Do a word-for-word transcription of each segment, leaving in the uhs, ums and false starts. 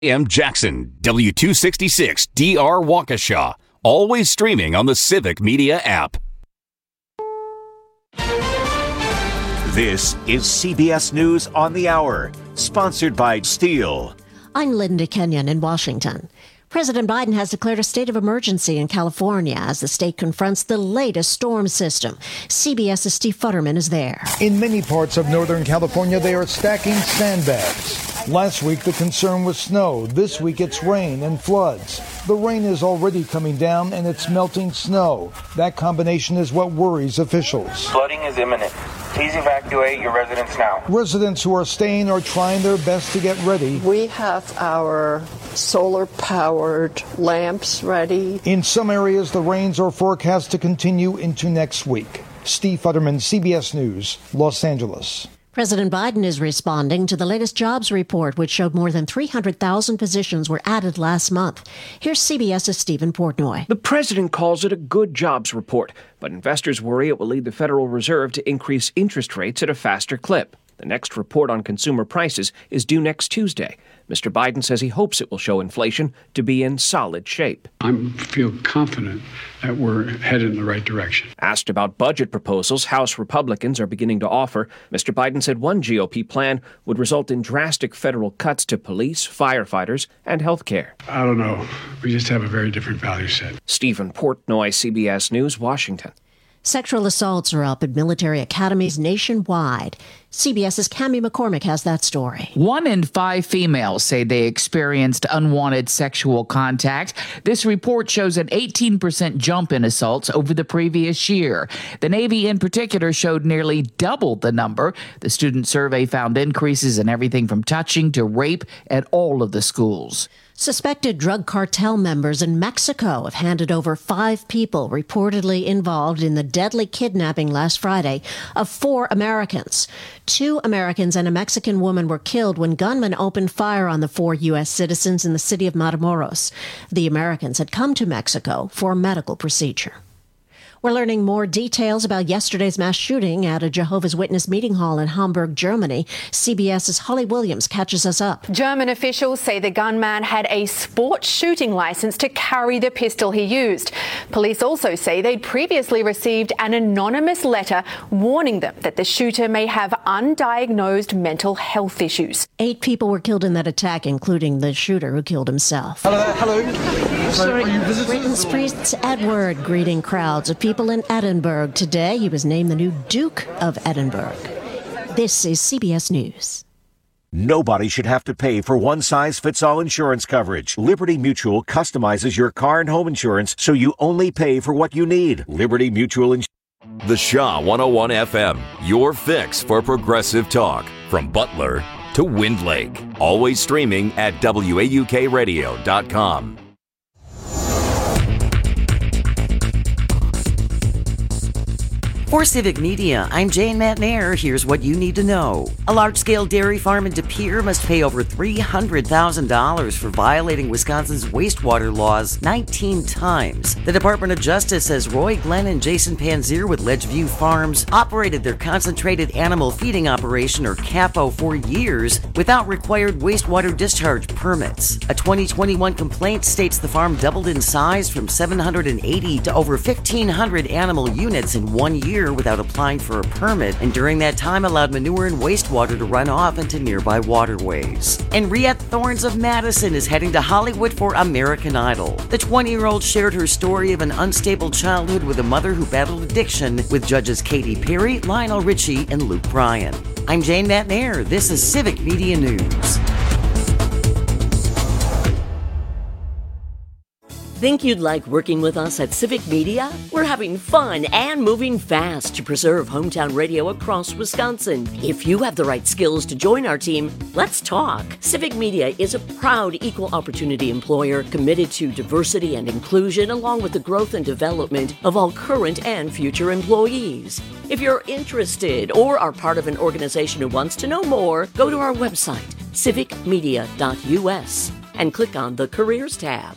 M. Jackson, W two sixty-six D R Waukesha. Always streaming on the Civic Media app. This is C B S News on the Hour, sponsored by Steel. I'm Linda Kenyon in Washington. President Biden has declared a state of emergency in California as the state confronts the latest storm system. CBS's Steve Futterman is there. In many parts of Northern California, they are stacking sandbags. Last week, the concern was snow. This week, it's rain and floods. The rain is already coming down, and it's melting snow. That combination is what worries officials. Flooding is imminent. Please evacuate your residents now. Residents who are staying are trying their best to get ready. We have our solar-powered lamps ready. In some areas, the rains are forecast to continue into next week. Steve Futterman, C B S News, Los Angeles. President Biden is responding to the latest jobs report, which showed more than three hundred thousand positions were added last month. Here's CBS's Stephen Portnoy. The president calls it a good jobs report, but investors worry it will lead the Federal Reserve to increase interest rates at a faster clip. The next report on consumer prices is due next Tuesday. Mister Biden says he hopes it will show inflation to be in solid shape. I feel confident that we're headed in the right direction. Asked about budget proposals House Republicans are beginning to offer, Mister Biden said one G O P plan would result in drastic federal cuts to police, firefighters, and health care. I don't know. We just have a very different value set. Stephen Portnoy, C B S News, Washington. Sexual assaults are up at military academies nationwide. CBS's Cammie McCormick has that story. One in five females say they experienced unwanted sexual contact. This report shows an eighteen percent jump in assaults over the previous year. The Navy in particular showed nearly double the number. The student survey found increases in everything from touching to rape at all of the schools. Suspected drug cartel members in Mexico have handed over five people reportedly involved in the deadly kidnapping last Friday of four Americans. Two Americans and a Mexican woman were killed when gunmen opened fire on the four U S citizens in the city of Matamoros. The Americans had come to Mexico for a medical procedure. We're learning more details about yesterday's mass shooting at a Jehovah's Witness meeting hall in Hamburg, Germany. CBS's Holly Williams catches us up. German officials say the gunman had a sports shooting license to carry the pistol he used. Police also say they'd previously received an anonymous letter warning them that the shooter may have undiagnosed mental health issues. Eight people were killed in that attack, including the shooter who killed himself. Hello there. Hello. Sorry, Britain's Prince Edward greeting crowds of people in Edinburgh today. He was named the new Duke of Edinburgh. This is C B S News. Nobody should have to pay for one-size-fits-all insurance coverage. Liberty Mutual customizes your car and home insurance so you only pay for what you need. Liberty Mutual Insurance. The Shaw one oh one F M, your fix for progressive talk. From Butler to Wind Lake. Always streaming at W A U K radio dot com. For Civic Media, I'm Jane Matnair. Here's what you need to know. A large-scale dairy farm in De Pere must pay over three hundred thousand dollars for violating Wisconsin's wastewater laws nineteen times. The Department of Justice says Roy Glenn and Jason Panzier with Ledgeview Farms operated their Concentrated Animal Feeding Operation, or CAFO, for years without required wastewater discharge permits. A twenty twenty-one complaint states the farm doubled in size from seven hundred eighty to over fifteen hundred animal units in one year without applying for a permit, and during that time allowed manure and wastewater to run off into nearby waterways. And Riette Thorns of Madison is heading to Hollywood for American Idol. The twenty-year-old shared her story of an unstable childhood with a mother who battled addiction with judges Katy Perry, Lionel Richie, and Luke Bryan. I'm Jane Matnair. This is Civic Media News. Think you'd like working with us at Civic Media? We're having fun and moving fast to preserve hometown radio across Wisconsin. If you have the right skills to join our team, let's talk. Civic Media is a proud equal opportunity employer committed to diversity and inclusion, along with the growth and development of all current and future employees. If you're interested or are part of an organization who wants to know more, go to our website, civic media dot U S, and click on the Careers tab.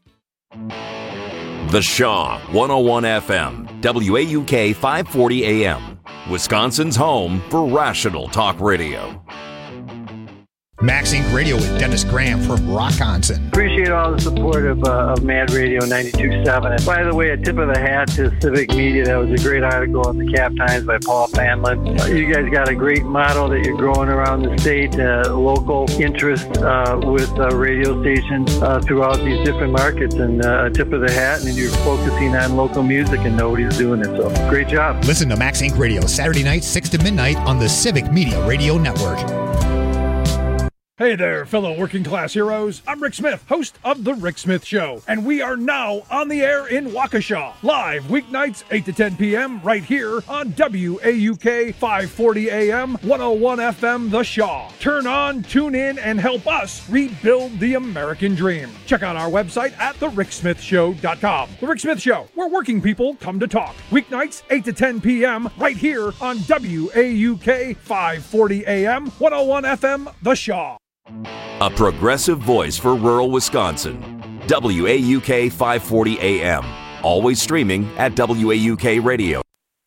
The Shaw one oh one F M, W A U K five forty A M, Wisconsin's home for rational talk radio. Max Incorporated. Radio with Dennis Graham from Rockonson. Appreciate all the support of, uh, of Mad Radio ninety-two point seven. And by the way, a tip of the hat to Civic Media. That was a great article in the Cap Times by Paul Fanlin. Uh, you guys got a great model that you're growing around the state, uh, local interest uh, with uh, radio stations uh, throughout these different markets. And uh, a tip of the hat, and you're focusing on local music and nobody's doing it. So great job. Listen to Max Incorporated. Radio, Saturday night, six to midnight on the Civic Media Radio Network. Hey there, fellow working class heroes. I'm Rick Smith, host of The Rick Smith Show, and we are now on the air in Waukesha, live weeknights eight to ten p.m. right here on W A U K five forty A M, one oh one F M The Shaw. Turn on, tune in, and help us rebuild the American dream. Check out our website at the rick smith show dot com. The Rick Smith Show, where working people come to talk. Weeknights eight to ten p.m. right here on W A U K five forty A M, one oh one F M The Shaw. A progressive voice for rural Wisconsin. W A U K five forty A M. Always streaming at W A U K Radio.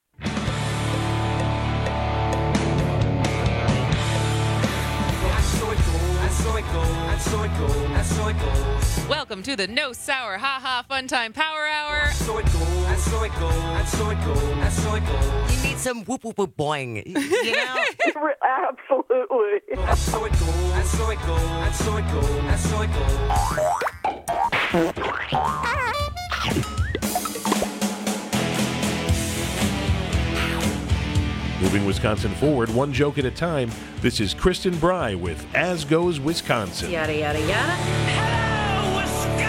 Welcome to the No Sour Ha Ha Fun Time Power Hour. You need some whoop whoop whoop boing. You know? Absolutely. Moving Wisconsin forward, one joke at a time. This is Kristen Bry with As Goes Wisconsin. Yada, yada, yada. Hello,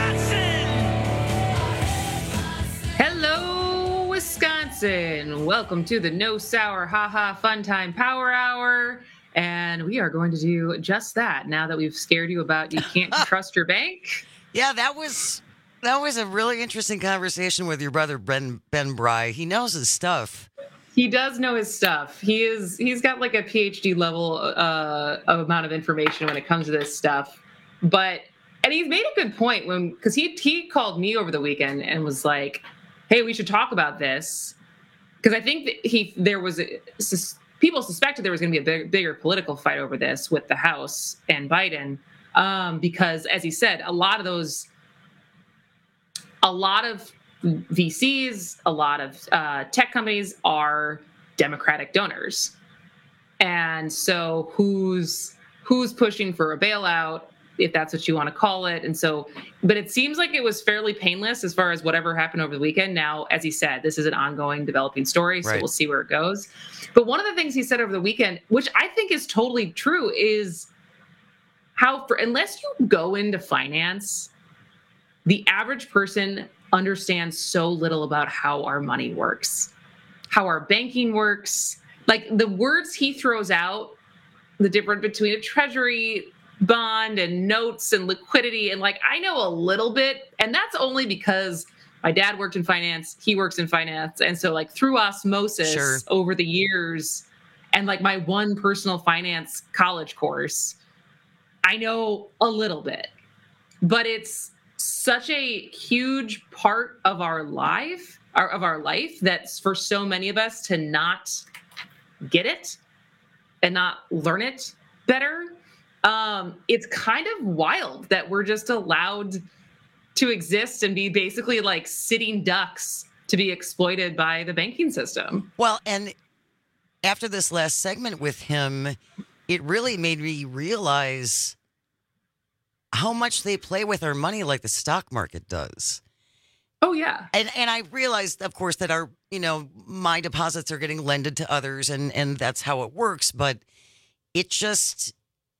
Wisconsin! Hello, Wisconsin! Welcome to the No Sour Ha Ha Fun Time Power Hour. And we are going to do just that now that we've scared you about you can't trust your bank. Yeah, that was that was a really interesting conversation with your brother, Ben, Ben Bry. He knows his stuff. He does know his stuff. He is, he's got like a P H D level uh, of amount of information when it comes to this stuff. But, and he's made a good point when, because he, he called me over the weekend and was like, hey, we should talk about this. Because I think that he, there was, a, people suspected there was going to be a big, bigger political fight over this with the House and Biden. Um, because as he said, a lot of those, a lot of V Cs, a lot of uh, tech companies are Democratic donors. And so who's who's pushing for a bailout, if that's what you want to call it. And so, but it seems like it was fairly painless as far as whatever happened over the weekend. Now, as he said, this is an ongoing developing story, so right. We'll see where it goes. But one of the things he said over the weekend, which I think is totally true, is how for unless you go into finance, the average person understands so little about how our money works, how our banking works. Like the words he throws out, the difference between a treasury bond and notes and liquidity. And like, I know a little bit, and that's only because my dad worked in finance. He works in finance. And so like through osmosis sure. over the years and like my one personal finance college course, I know a little bit, but it's such a huge part of our life, our, of our life, that's for so many of us to not get it and not learn it better. Um, it's kind of wild that we're just allowed to exist and be basically like sitting ducks to be exploited by the banking system. Well, and after this last segment with him, it really made me realize how much they play with our money like the stock market does. Oh, yeah. And and I realized, of course, that our, you know, my deposits are getting lended to others and, and that's how it works. But it just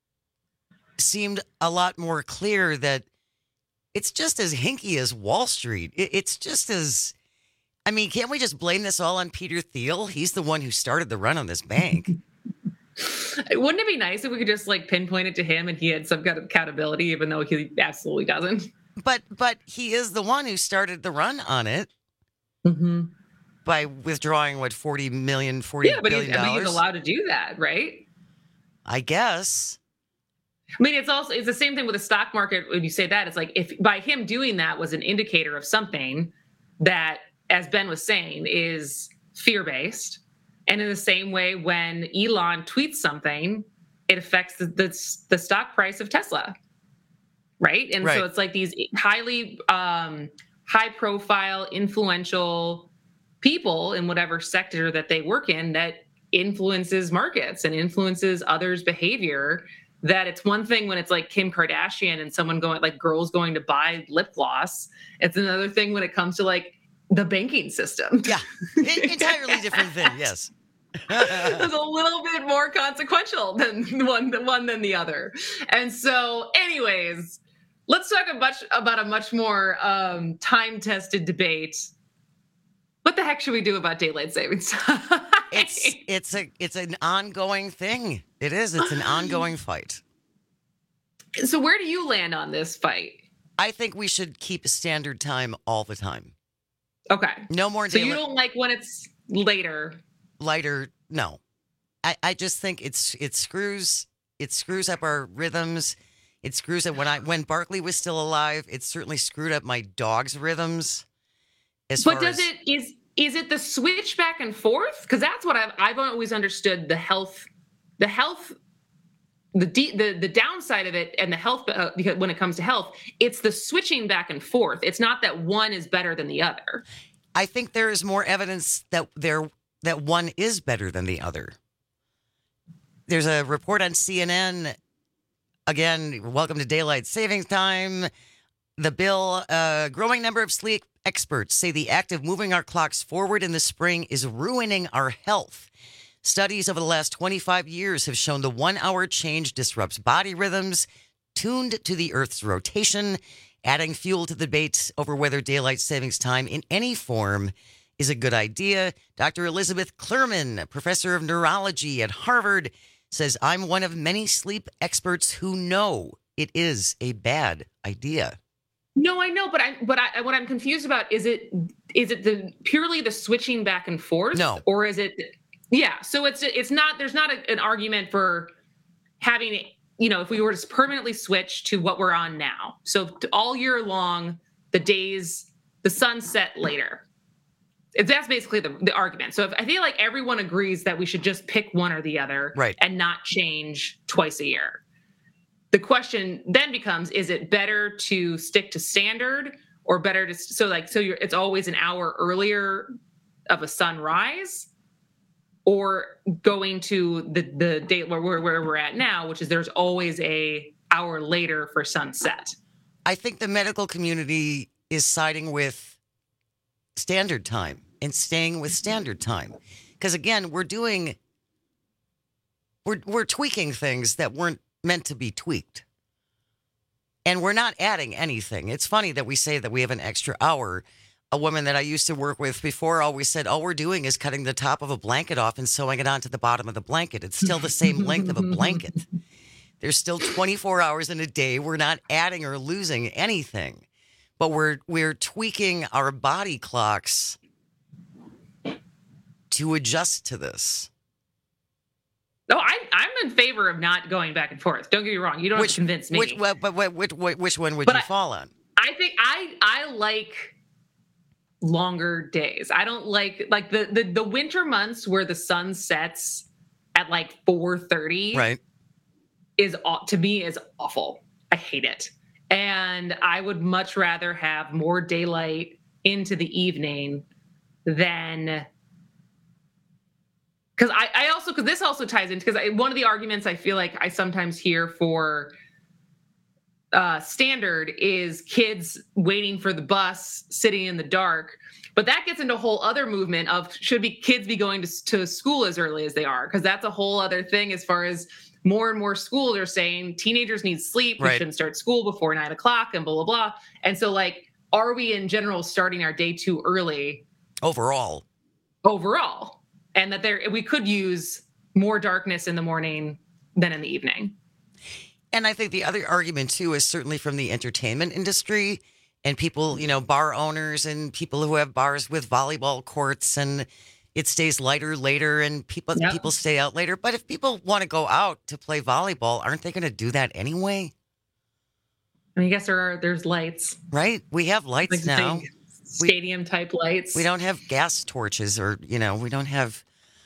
seemed a lot more clear that it's just as hinky as Wall Street. It, it's just as, I mean, can't we just blame this all on Peter Thiel? He's the one who started the run on this bank. Wouldn't it be nice if we could just like pinpoint it to him and he had some kind of accountability, even though he absolutely doesn't? But but he is the one who started the run on it mm-hmm. by withdrawing what forty million, forty yeah, but billion he's, dollars. I mean, he's allowed to do that, right? I guess. I mean, it's also it's the same thing with the stock market. When you say that, it's like if by him doing that was an indicator of something that, as Ben was saying, is fear-based. And in the same way, when Elon tweets something, it affects the the, the stock price of Tesla, right? And Right. so it's like these highly um, high profile, influential people in whatever sector that they work in that influences markets and influences others' behavior. That it's one thing when it's like Kim Kardashian and someone going, like girls going to buy lip gloss. It's another thing when it comes to like the banking system. Yeah, entirely different thing. Yes. It's a little bit more consequential than one, the one than the other. And so, anyways, let's talk a much about a much more um, time-tested debate. What the heck should we do about daylight savings time? It's it's a it's an ongoing thing. It is. It's an ongoing fight. So where do you land on this fight? I think we should keep a standard time all the time. Okay. No more So daylight. you don't like when it's later. Lighter, no. I, I just think it's it screws it screws up our rhythms. It screws up when I when Barkley was still alive. It certainly screwed up my dog's rhythms. As But far does as, it is is it the switch back and forth? Because that's what I've I've always understood the health, the health, the de- the the downside of it and the health uh, because when it comes to health, it's the switching back and forth. It's not that one is better than the other. I think there is more evidence that there that one is better than the other. There's a report on C N N. Again, welcome to daylight savings time. The bill, a uh, growing number of sleep experts say the act of moving our clocks forward in the spring is ruining our health. Studies over the last twenty-five years have shown the one-hour change disrupts body rhythms tuned to the Earth's rotation, adding fuel to the debate over whether daylight savings time in any form is a good idea. Doctor Elizabeth Clerman, professor of neurology at Harvard, says, I'm one of many sleep experts who know it is a bad idea. No, I know, but I but I what I'm confused about is it is it the purely the switching back and forth? No. Or is it yeah, so it's it's not there's not a, an argument for having, you know, if we were to permanently switch to what we're on now. So to all year long, the days, the sun set later. It's, that's basically the, the argument. So if, I feel like everyone agrees that we should just pick one or the other, right, and not change twice a year. The question then becomes, is it better to stick to standard or better to, so like, so you're, it's always an hour earlier of a sunrise, or going to the, the date where we're, where we're at now, which is there's always a hour later for sunset. I think the medical community is siding with standard time and staying with standard time. Because again, we're doing, we're, we're tweaking things that weren't meant to be tweaked. And we're not adding anything. It's funny that we say that we have an extra hour. A woman that I used to work with before always said, all we're doing is cutting the top of a blanket off and sewing it onto the bottom of the blanket. It's still the same length of a blanket. There's still twenty-four hours in a day. We're not adding or losing anything, but we're we're tweaking our body clocks to adjust to this. No, I, I'm in favor of not going back and forth. Don't get me wrong. You don't which, have to convince me. Which, well, but which, which one would But you I- fall on? I think I I like longer days. I don't like like the the, the winter months where the sun sets at like four thirty. Right. Is aw- to me is awful. I hate it. And I would much rather have more daylight into the evening than because I, I also because this also ties into because one of the arguments I feel like I sometimes hear for uh, standard is kids waiting for the bus, sitting in the dark. But that gets into a whole other movement of should be kids be going to, to school as early as they are? Because that's a whole other thing as far as more and more schools are saying teenagers need sleep. We Right. shouldn't start school before nine o'clock and blah, blah, blah. And so like, are we in general starting our day too early? Overall. Overall. And that there we could use more darkness in the morning than in the evening. And I think the other argument, too, is certainly from the entertainment industry and people, you know, bar owners and people who have bars with volleyball courts, and it stays lighter later and people Yep. people stay out later. But if people want to go out to play volleyball, aren't they going to do that anyway? I mean, I guess there are there's lights. Right? We have lights Like now. big stadium type lights. We don't have gas torches or, you know, we don't have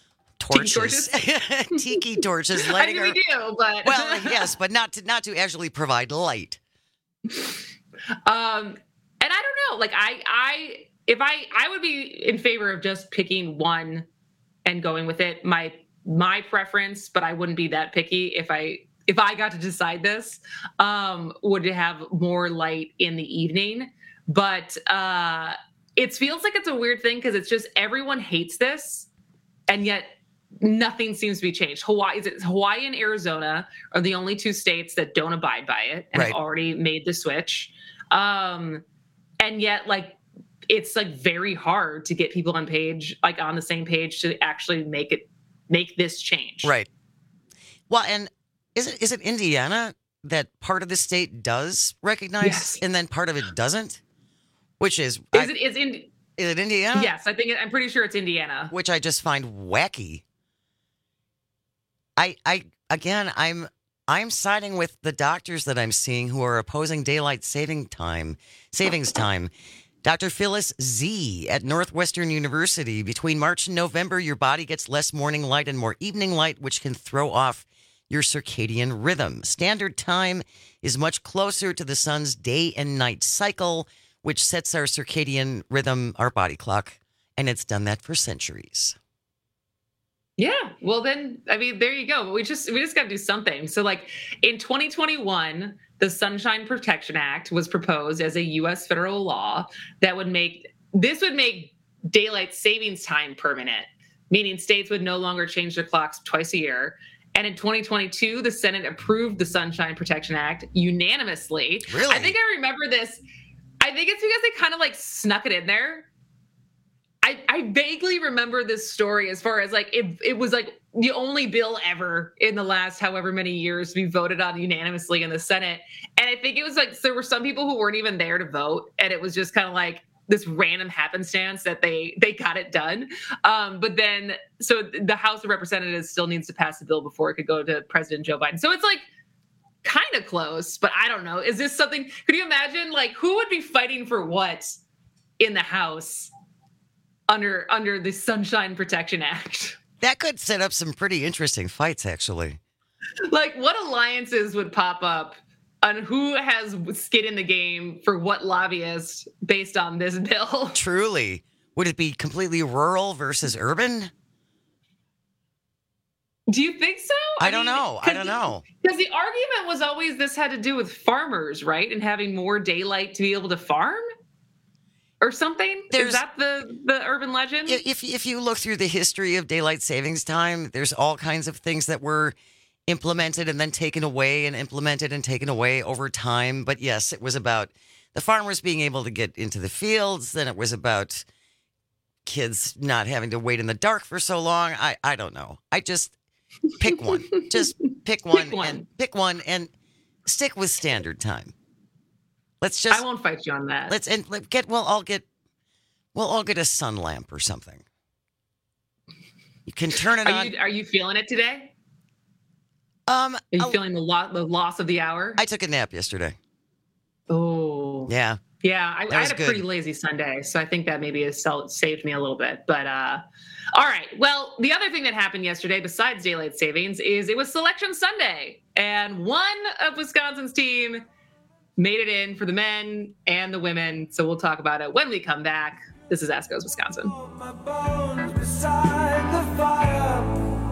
torches. Tiki torches? Tiki torches. I Lighting think we our- do, but well, yes, but not to not to actually provide light. Um, and I don't know. Like I, I, if I, I would be in favor of just picking one and going with it. My my preference, but I wouldn't be that picky if I if I got to decide this. Um, would have more light in the evening, but uh, it feels like it's a weird thing because it's just everyone hates this, and yet nothing seems to be changed. Hawaii, is it Hawaii and Arizona are the only two states that don't abide by it and Right. have already made the switch. Um, and yet, like, it's like very hard to get people on page, like on the same page, to actually make it make this change. Right. Well, and is it is it Indiana that part of the state does recognize Yes. and then part of it doesn't? Which is Is I- it is in? is it Indiana? Yes, I think it, I'm pretty sure it's Indiana. Which I just find wacky. I I again I'm I'm siding with the doctors that I'm seeing who are opposing daylight saving time savings time. Doctor Phyllis Z at Northwestern University. Between March and November, your body gets less morning light and more evening light, which can throw off your circadian rhythm. Standard time is much closer to the sun's day and night cycle, which sets our circadian rhythm, our body clock, and it's done that for centuries. Yeah. Well, then, I mean, there you go. But we just we just got to do something. So, like in twenty twenty-one, the Sunshine Protection Act was proposed as a U S federal law that would make this would make daylight savings time permanent, meaning states would no longer change their clocks twice a year. And in twenty twenty-two, the Senate approved the Sunshine Protection Act unanimously. Really? I think I remember this. I think it's because they kind of like snuck it in there. I, I vaguely remember this story as far as like it, it was like the only bill ever in the last however many years to be voted on unanimously in the Senate. And I think it was like there were some people who weren't even there to vote. And it was just kind of like this random happenstance that they they got it done. Um, but then so the House of Representatives still needs to pass the bill before it could go to President Joe Biden. So it's like kind of close, but I don't know. Is this something? Could you imagine like who would be fighting for what in the House? Under under the Sunshine Protection Act. That could set up some pretty interesting fights, actually. Like, what alliances would pop up on who has skin in the game for what lobbyists based on this bill? Truly. Would it be completely rural versus urban? Do you think so? I, I don't mean, know. I don't know. Because the argument was always this had to do with farmers, right? And having more daylight to be able to farm? Or something? There's, Is that the, the urban legend? If if you look through the history of daylight savings time, there's all kinds of things that were implemented and then taken away and implemented and taken away over time. But yes, it was about the farmers being able to get into the fields. Then it was about kids not having to wait in the dark for so long. I, I don't know. I just pick one. just pick one, pick one and pick one and stick with standard time. Let's just. I won't fight you on that. Let's and let, get. We'll all get. We'll all get a sun lamp or something. You can turn it are on. You, are you feeling it today? Um, are you I'll, feeling the, lo- the loss of the hour? I took a nap yesterday. Oh, yeah, yeah. I, I had a good. pretty lazy Sunday, so I think that maybe has saved me a little bit. But uh, all right. Well, the other thing that happened yesterday, besides daylight savings, is it was Selection Sunday, and one of Wisconsin's team made it in for the men and the women. So we'll talk about it when we come back. This is Ask Goes Wisconsin. My bones beside the fire,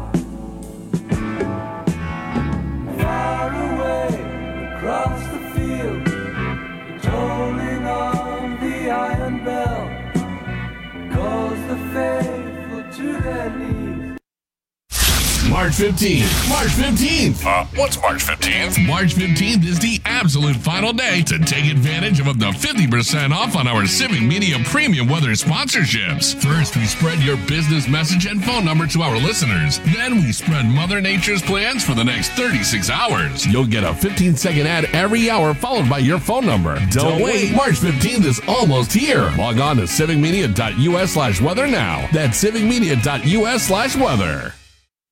far away across the field, tolling on the iron bell, calls the faithful to their knees. March fifteenth. March fifteenth. Uh, what's March fifteenth? March fifteenth is the absolute final day to take advantage of up to fifty percent off on our Civic Media Premium Weather sponsorships. First, we spread your business message and phone number to our listeners. Then we spread Mother Nature's plans for the next thirty-six hours. You'll get a fifteen second ad every hour followed by your phone number. Don't, Don't wait. March fifteenth is almost here. Log on to civicmedia.us slash weather now. That's civicmedia.us slash weather.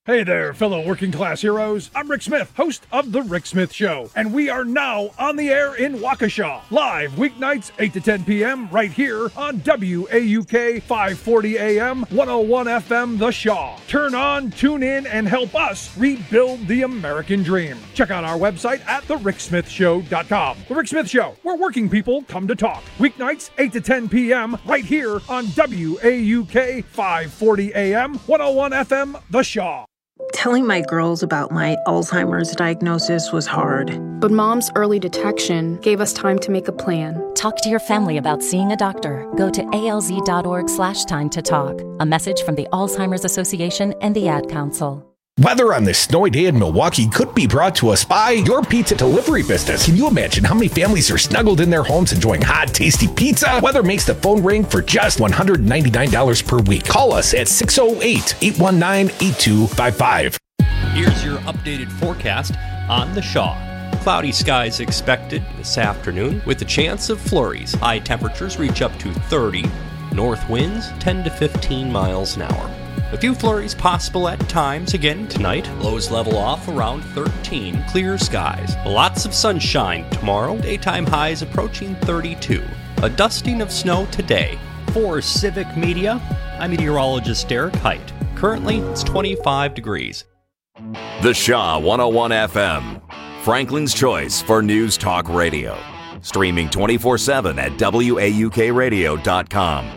Hey there, fellow working class heroes. I'm Rick Smith, host of The Rick Smith Show, and we are now on the air in Waukesha, live weeknights eight to ten p.m. right here on W A U K five forty A M, one oh one F M The Shaw. Turn on, tune in, and help us rebuild the American dream. Check out our website at the rick smith show dot com. The Rick Smith Show, where working people come to talk. Weeknights eight to ten p.m. right here on W A U K five forty A M, one oh one F M The Shaw. Telling my girls about my Alzheimer's diagnosis was hard. But Mom's early detection gave us time to make a plan. Talk to your family about seeing a doctor. Go to alz.org slash time to talk. A message from the Alzheimer's Association and the Ad Council. Weather on this snowy day in Milwaukee could be brought to us by your pizza delivery business. Can you imagine how many families are snuggled in their homes enjoying hot, tasty pizza? Weather makes the phone ring for just one hundred ninety-nine dollars per week. Call us at six oh eight, eight one nine, eight two five five. Here's your updated forecast on the Shaw. Cloudy skies expected this afternoon with a chance of flurries. High temperatures reach up to thirty. North winds ten to fifteen miles an hour. A few flurries possible at times again tonight. Lows level off around thirteen. Clear skies. Lots of sunshine tomorrow. Daytime highs approaching thirty-two. A dusting of snow today. For Civic Media, I'm meteorologist Derek Height. Currently, it's twenty-five degrees. The Shaw one oh one F M. Franklin's choice for News Talk Radio. Streaming twenty-four seven at W A U K radio dot com.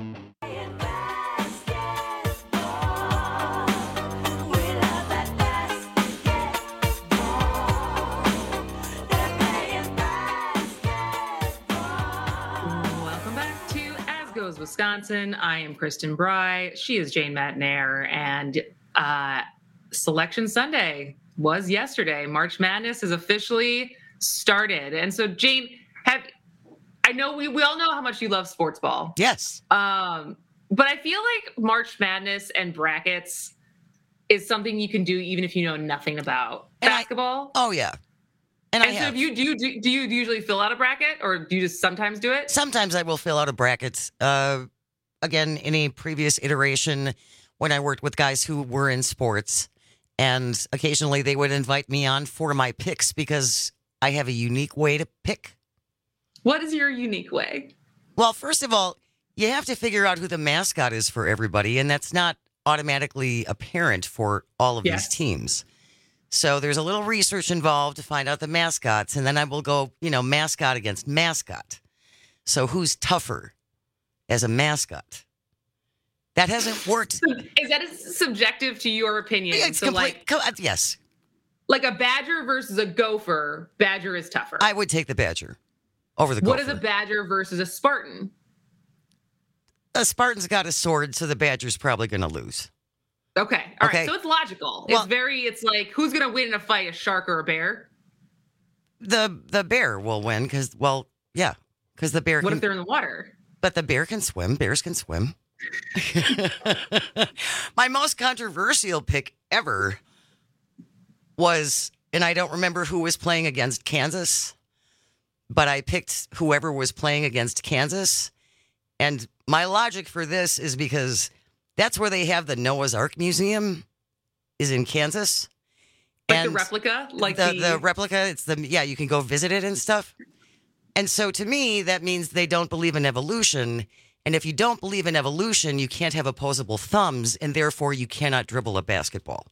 Wisconsin. I am Kristen Bry. She is Jane Matnair. And uh, Selection Sunday was yesterday. March Madness is officially started. And so, Jane, have I know we, we all know how much you love sports ball. Yes. Um, but I feel like March Madness and brackets is something you can do even if you know nothing about and basketball. I, oh, yeah. And, and I so have. if you do, you do, do you usually fill out a bracket or do you just sometimes do it? Sometimes I will fill out a bracket. Uh, again, in a previous iteration when I worked with guys who were in sports, and occasionally they would invite me on for my picks because I have a unique way to pick. What is your unique way? Well, first of all, you have to figure out who the mascot is for everybody, and that's not automatically apparent for all of yes. these teams. So there's a little research involved to find out the mascots, and then I will go, you know, mascot against mascot. So who's tougher as a mascot? That hasn't worked. Is that subjective to your opinion? It's so complete, like, yes. Like a badger versus a gopher, badger is tougher. I would take the badger over the gopher. What is a badger versus a Spartan? A Spartan's got a sword, so the badger's probably going to lose. Okay. All okay. right. So it's logical. Well, it's very, it's like, who's going to win in a fight, a shark or a bear? The the bear will win because, well, yeah, because the bear What can, if they're in the water? But the bear can swim. Bears can swim. My most controversial pick ever was, and I don't remember who was playing against Kansas, but I picked whoever was playing against Kansas. And my logic for this is because that's where they have the Noah's Ark Museum, is in Kansas. Like and the replica? Like the, the... the replica, it's the, yeah, you can go visit it and stuff. And so to me, that means they don't believe in evolution. And if you don't believe in evolution, you can't have opposable thumbs, and therefore you cannot dribble a basketball.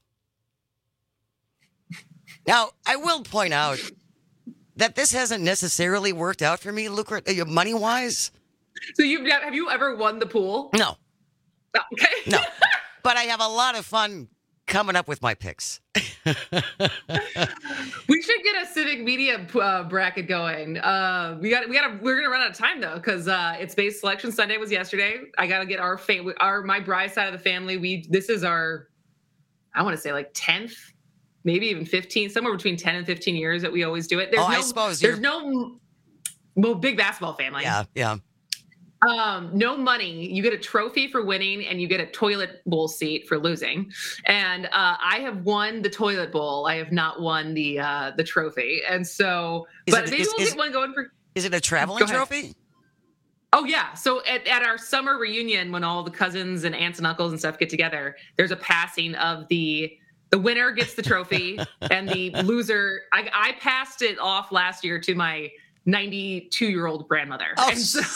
Now, I will point out that this hasn't necessarily worked out for me, lucra- money-wise. So you've got, have you ever won the pool? No. Oh, okay. No. But I have a lot of fun coming up with my picks. We should get a Civic Media uh, bracket going. Uh, we got, we got, to, we're gonna run out of time though, because uh, it's based Selection Sunday was yesterday. I gotta get our fam- our my bride side of the family. We this is our, I want to say like tenth, maybe even fifteen, somewhere between ten and fifteen years that we always do it. There's oh, no, I suppose there's you're... no, well, big basketball family. Yeah, yeah. Um, no money. You get a trophy for winning, and you get a toilet bowl seat for losing. And uh, I have won the toilet bowl. I have not won the uh, the trophy. And so, is but it, maybe is, we'll is, get one going for. Is it a traveling trophy? Oh yeah. So at, at our summer reunion, when all the cousins and aunts and uncles and stuff get together, there's a passing of the The winner gets the trophy, and the loser. I, I passed it off last year to my ninety-two-year-old grandmother. Oh, and so,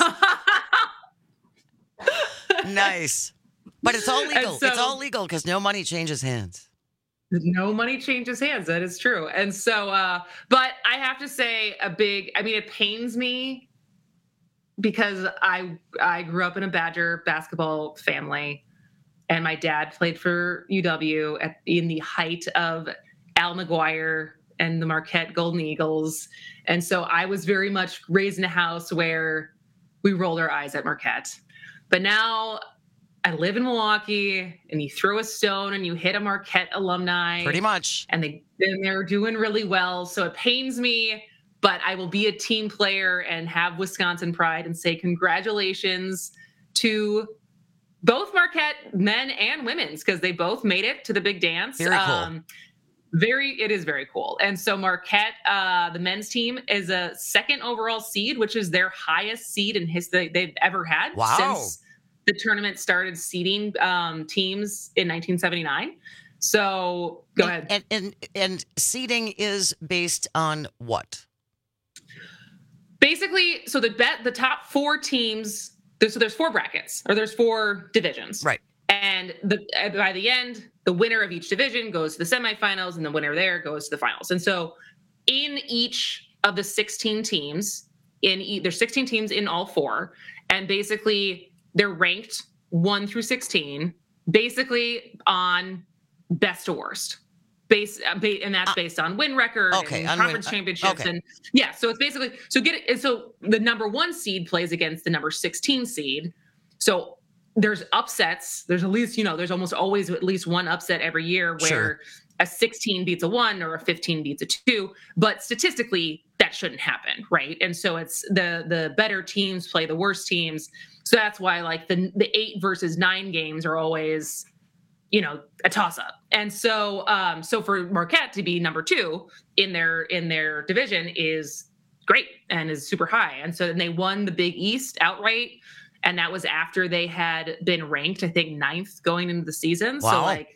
nice. But it's all legal. So, it's all legal because no money changes hands. No money changes hands. That is true. And so, uh, but I have to say a big, I mean, it pains me because I, I grew up in a Badger basketball family, and my dad played for U W at, in the height of Al McGuire and the Marquette Golden Eagles. And so I was very much raised in a house where we rolled our eyes at Marquette. But now I live in Milwaukee, and you throw a stone and you hit a Marquette alumni. Pretty much. And, they, and they're doing really well. So it pains me, but I will be a team player and have Wisconsin pride and say congratulations to both Marquette men and women's, because they both made it to the big dance. Very cool. Um, very, it is very cool. And so Marquette, uh, the men's team, is a second overall seed, which is their highest seed in history they've ever had. Wow. Since the tournament started seeding um, teams in nineteen seventy-nine. So go and, ahead. And, and and seeding is based on what? Basically, so the bet the top four teams. There's, so there's four brackets, or there's four divisions, right? And the by the end, the winner of each division goes to the semifinals, and the winner there goes to the finals. And so, in each of the sixteen teams, in e- there's sixteen teams in all four, and basically they're ranked one through sixteen, basically on best to worst. Base, uh, ba- and that's based on win record okay, and conference win, championships. okay. And yeah, so it's basically, so get it. And so the number one seed plays against the number sixteen seed. So there's upsets. There's at least, you know, there's almost always at least one upset every year where Sure. a sixteen beats a one or a fifteen beats a two, but statistically that shouldn't happen. Right. And so it's the, the better teams play the worst teams. So that's why like the the eight versus nine games are always, you know, a toss up. And so, um, so for Marquette to be number two in their, in their division is great and is super high. And so then they won the Big East outright. And that was after they had been ranked, I think, ninth going into the season. Wow. So like,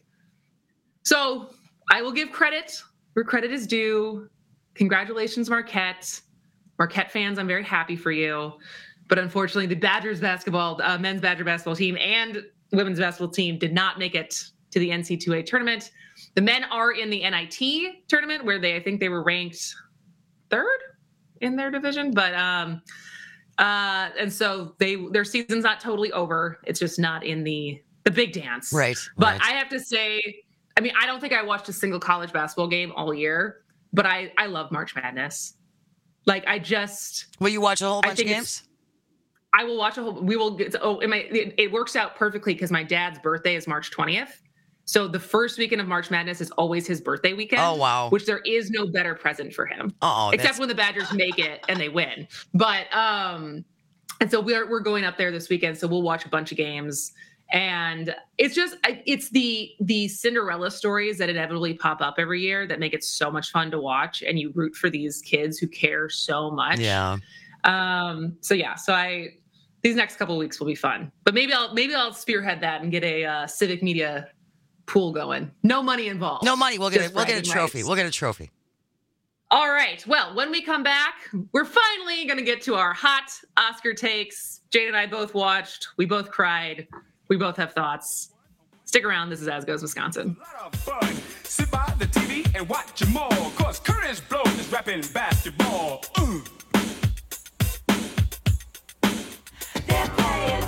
so I will give credit where credit is due. Congratulations, Marquette. Marquette fans, I'm very happy for you. But unfortunately, the Badgers basketball, uh, men's Badger basketball team and women's basketball team did not make it to the N C double A tournament. The men are in the N I T tournament where they, I think they were ranked third in their division. But, um, uh, and so they, their season's not totally over. It's just not in the, the big dance. Right. But right. I have to say, I mean, I don't think I watched a single college basketball game all year, but I, I love March Madness. Like I just, will you watch a whole I bunch of think games? I will watch a whole, we will get to, oh, it, might, it, it works out perfectly because my dad's birthday is March twentieth. So the first weekend of March Madness is always his birthday weekend. Oh, wow. Which there is no better present for him. Oh, except that's... when the Badgers make it and they win. But, um, and so we're, we're going up there this weekend. So we'll watch a bunch of games. And it's just, it's the, the Cinderella stories that inevitably pop up every year that make it so much fun to watch. And you root for these kids who care so much. Yeah. Um, so yeah, so I, these next couple of weeks will be fun, but maybe I'll, maybe I'll spearhead that and get a uh, civic media pool going. No money involved. No money. We'll get Just it. We'll get a trophy. rights. We'll get a trophy. All right. Well, when we come back, we're finally going to get to our hot Oscar takes. Jade and I both watched. We both cried. We both have thoughts. Stick around. This is As Goes Wisconsin. Sit by the T V and watch them all, cause Curtis Blow is rapping basketball. Ooh. They're playing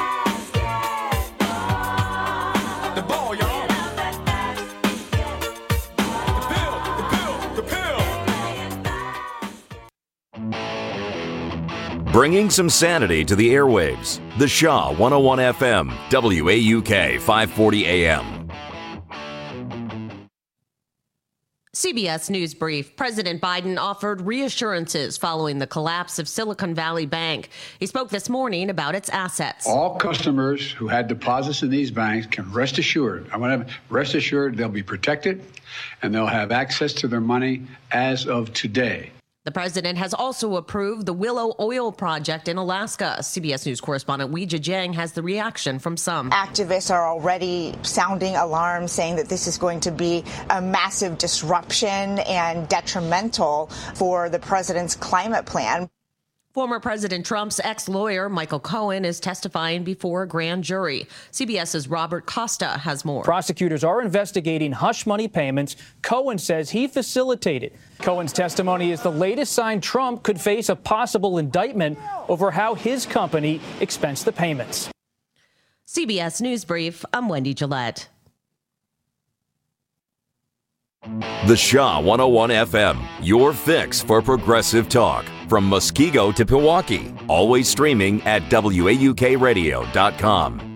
basketball. The ball, y'all. The pill, the pill, the pill. Bringing some sanity to the airwaves. The Shaw one oh one F M, W A U K five forty A M. C B S News Brief. President Biden offered reassurances following the collapse of Silicon Valley Bank. He spoke this morning about its assets. All customers who had deposits in these banks can rest assured. I want to rest assured they'll be protected and they'll have access to their money as of today. The president has also approved the Willow Oil Project in Alaska. C B S News correspondent Weijia Jiang has the reaction from some. Activists are already sounding alarms, saying that this is going to be a massive disruption and detrimental for the president's climate plan. Former President Trump's ex-lawyer, Michael Cohen, is testifying before a grand jury. CBS's Robert Costa has more. Prosecutors are investigating hush money payments Cohen says he facilitated. Cohen's testimony is the latest sign Trump could face a possible indictment over how his company expensed the payments. C B S News Brief, I'm Wendy Gillette. The Shaw one oh one F M, your fix for progressive talk. From Muskego to Pewaukee, always streaming at W A U K radio dot com.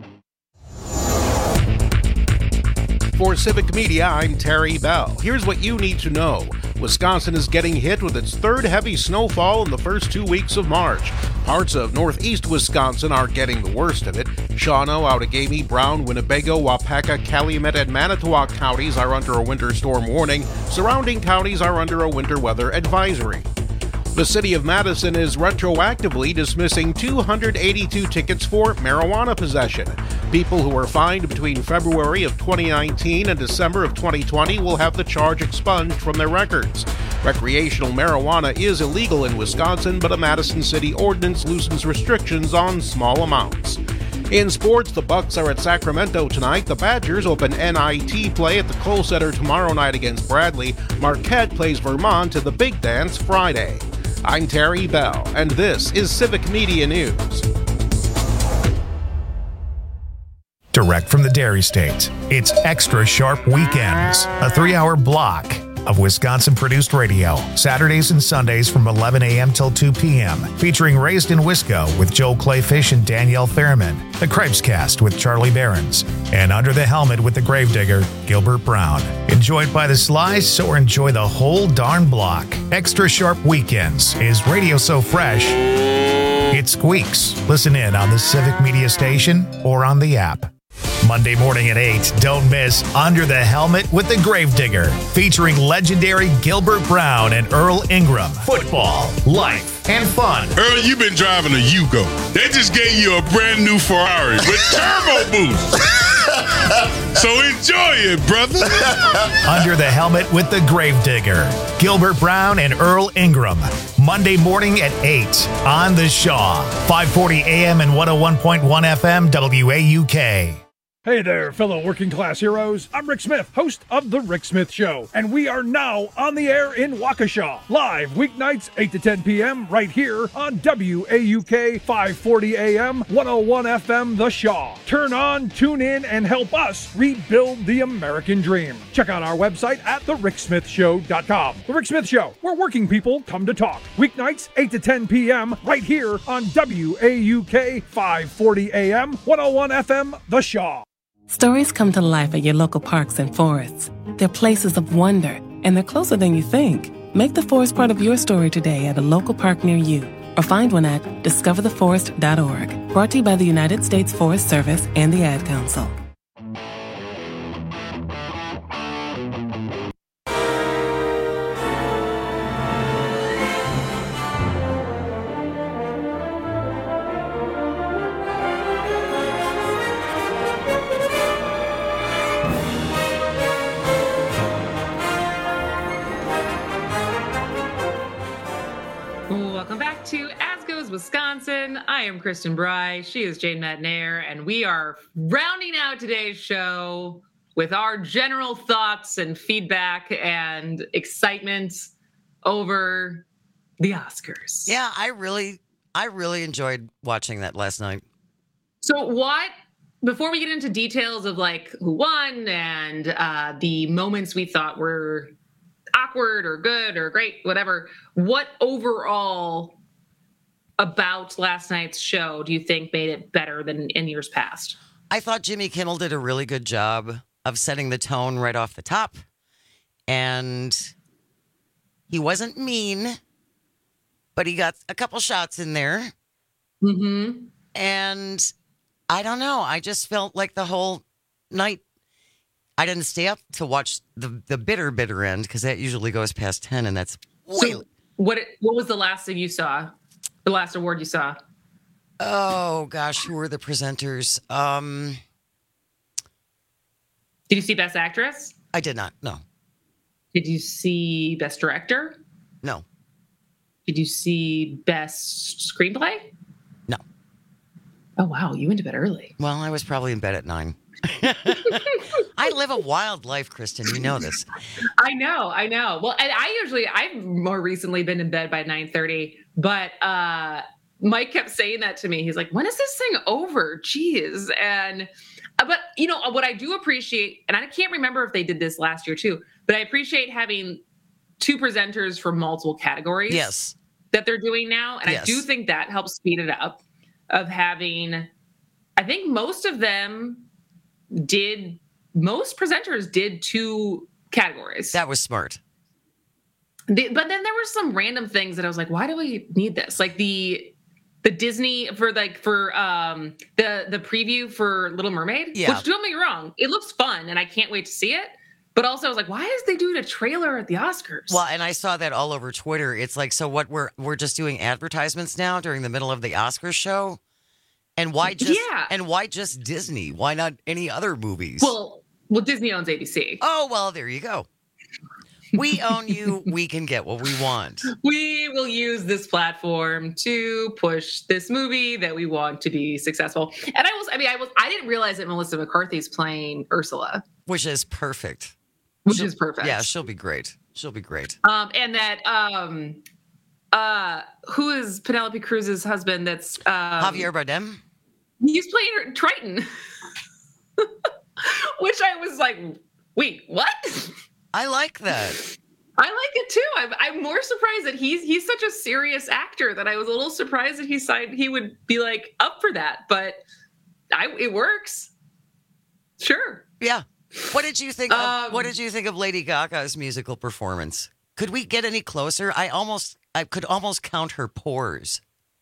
For Civic Media, I'm Terry Bell. Here's what you need to know. Wisconsin is getting hit with its third heavy snowfall in the first two weeks of March. Parts of northeast Wisconsin are getting the worst of it. Shawano, Outagamie, Brown, Winnebago, Wapaka, Calumet, and Manitowoc counties are under a winter storm warning. Surrounding counties are under a winter weather advisory. The city of Madison is retroactively dismissing two hundred eighty-two tickets for marijuana possession. People who were fined between February of twenty nineteen and December of twenty twenty will have the charge expunged from their records. Recreational marijuana is illegal in Wisconsin, but a Madison City ordinance loosens restrictions on small amounts. In sports, the Bucks are at Sacramento tonight. The Badgers open N I T play at the Kohl Center tomorrow night against Bradley. Marquette plays Vermont at the Big Dance Friday. I'm Terry Bell, and this is Civic Media News. Direct from the Dairy State, it's Extra Sharp Weekends, a three-hour block of Wisconsin-produced radio, Saturdays and Sundays from eleven a.m. till two p.m., featuring Raised in Wisco with Joel Clayfish and Danielle Fairman, The Cripescast with Charlie Behrens, and Under the Helmet with the Gravedigger, Gilbert Brown. Enjoyed by the slice or enjoy the whole darn block. Extra Sharp Weekends is radio so fresh, it squeaks. Listen in on the Civic Media Station or on the app. Monday morning at eight, don't miss Under the Helmet with the Gravedigger, featuring legendary Gilbert Brown and Earl Ingram. Football, life, and fun. Earl, you've been driving a Yugo. They just gave you a brand new Ferrari with turbo boost. So enjoy it, brother. Under the Helmet with the Gravedigger, Gilbert Brown and Earl Ingram. Monday morning at eight on The Shaw, five forty a.m. and one oh one point one F M W A U K. Hey there, fellow working class heroes. I'm Rick Smith, host of The Rick Smith Show, and we are now on the air in Waukesha, live weeknights eight to ten p.m. right here on W A U K five forty A M, one oh one F M The Shaw. Turn on, tune in, and help us rebuild the American dream. Check out our website at the rick smith show dot com. The Rick Smith Show, where working people come to talk. Weeknights eight to ten p.m. right here on W A U K five forty A M, one oh one F M The Shaw. Stories come to life at your local parks and forests. They're places of wonder, and they're closer than you think. Make the forest part of your story today at a local park near you, or find one at discover the forest dot org. Brought to you by the United States Forest Service and the Ad Council. Wisconsin. I am Kristen Bry. She is Jane Matnair, and we are rounding out today's show with our general thoughts and feedback and excitement over the Oscars. Yeah, I really, I really enjoyed watching that last night. So what, before we get into details of like who won and uh, the moments we thought were awkward or good or great, whatever, what overall about last night's show do you think made it better than in years past? I thought Jimmy Kimmel did a really good job of setting the tone right off the top. And he wasn't mean, but he got a couple shots in there. Mm-hmm. And I don't know. I just felt like the whole night, I didn't stay up to watch the, the bitter, bitter end, because that usually goes past ten, and that's way... So, what it, what was the last thing you saw? The last award you saw? Oh gosh, who were the presenters? Um, did you see Best Actress? I did not. No. Did you see Best Director? No. Did you see Best Screenplay? No. Oh wow, you went to bed early. Well, I was probably in bed at nine. I live a wild life, Kristen. You know this. I know, I know. Well, and I usually, I've more recently been in bed by nine thirty, but uh, Mike kept saying that to me. He's like, when is this thing over? Jeez. And, but you know, what I do appreciate, and I can't remember if they did this last year too, but I appreciate having two presenters for multiple categories. Yes. That they're doing now. And yes. I do think that helps speed it up of having, I think most of them did, most presenters did two categories. That was smart. They, but then there were some random things that I was like, why do we need this? Like the the Disney for like for um the the preview for Little Mermaid. Yeah. Which, don't get me wrong, it looks fun and I can't wait to see it. But also I was like, why is they doing a trailer at the Oscars? Well, and I saw that all over Twitter. It's like, so what, we're we're just doing advertisements now during the middle of the Oscars show? And why just yeah. and why just Disney? Why not any other movies? Well, well, Disney owns A B C. Oh, well, there you go. We own you. We can get what we want. We will use this platform to push this movie that we want to be successful. And I was, I mean, I was, I didn't realize that Melissa McCarthy's playing Ursula, which is perfect. Which she'll, is perfect. Yeah, she'll be great. She'll be great. Um, and that, um, uh, who is Penelope Cruz's husband? That's um, Javier Bardem. He's playing her, Triton, which I was like, wait, what? I like that. I like it too. I'm, I'm more surprised that he's he's such a serious actor that I was a little surprised that he signed. He would be like up for that, but I it works. Sure. Yeah. What did you think? Of, um, what did you think of Lady Gaga's musical performance? Could we get any closer? I almost, I could almost count her pores.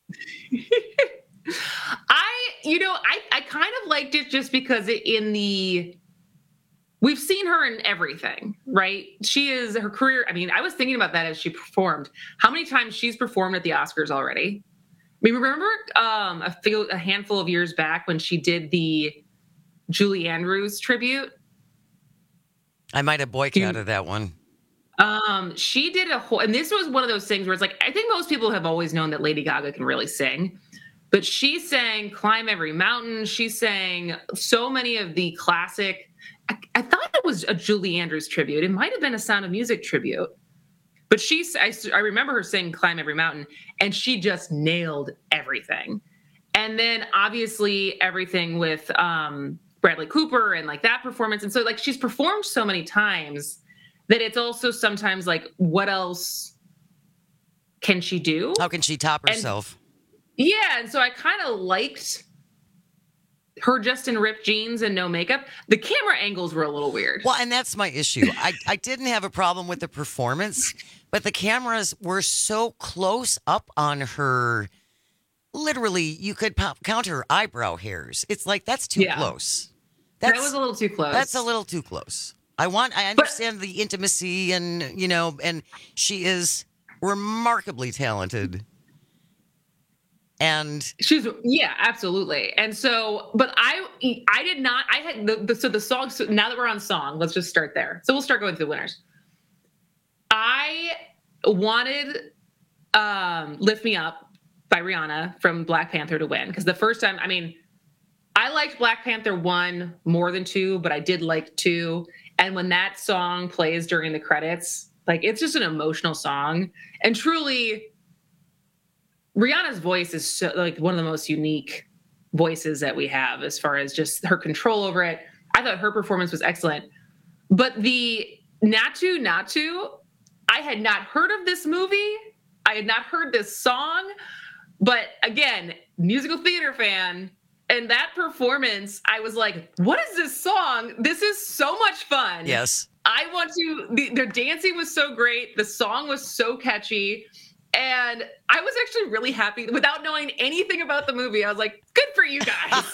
I, you know, I, I kind of liked it just because it, in the, we've seen her in everything, right? She is, her career, I mean, I was thinking about that as she performed. How many times she's performed at the Oscars already? I mean, remember um, a, few, a handful of years back when she did the Julie Andrews tribute? I might have boycotted that one. Um, she did a whole, and this was one of those things where it's like, I think most people have always known that Lady Gaga can really sing, but she sang Climb Every Mountain. She sang so many of the classic, I, I thought it was a Julie Andrews tribute. It might've been a Sound of Music tribute, but she, I, I remember her saying Climb Every Mountain, and she just nailed everything. And then obviously everything with, um, Bradley Cooper and like that performance. And so like she's performed so many times that it's also sometimes like, what else can she do? How can she top herself? And, yeah. And so I kind of liked her just in ripped jeans and no makeup. The camera angles were a little weird. Well, and that's my issue. I, I didn't have a problem with the performance, but the cameras were so close up on her. Literally, you could pop, count her eyebrow hairs. It's like, that's too yeah. close. That's, that was a little too close. That's a little too close. I want, I understand but, the intimacy and, you know, and she is remarkably talented. And she's, yeah, absolutely. And so, but I, I did not, I had the, the so the song, so now that we're on song, let's just start there. So we'll start going through the winners. I wanted um, Lift Me Up by Rihanna from Black Panther to win. Because the first time, I mean, I liked Black Panther one more than two, but I did like two. And when that song plays during the credits, like it's just an emotional song. And truly, Rihanna's voice is so, like one of the most unique voices that we have as far as just her control over it. I thought her performance was excellent. But the Naatu Naatu, I had not heard of this movie. I had not heard this song. But again, musical theater fan, and that performance, I was like, what is this song? This is so much fun. Yes. I want to, the, the dancing was so great. The song was so catchy. And I was actually really happy without knowing anything about the movie. I was like, good for for you guys.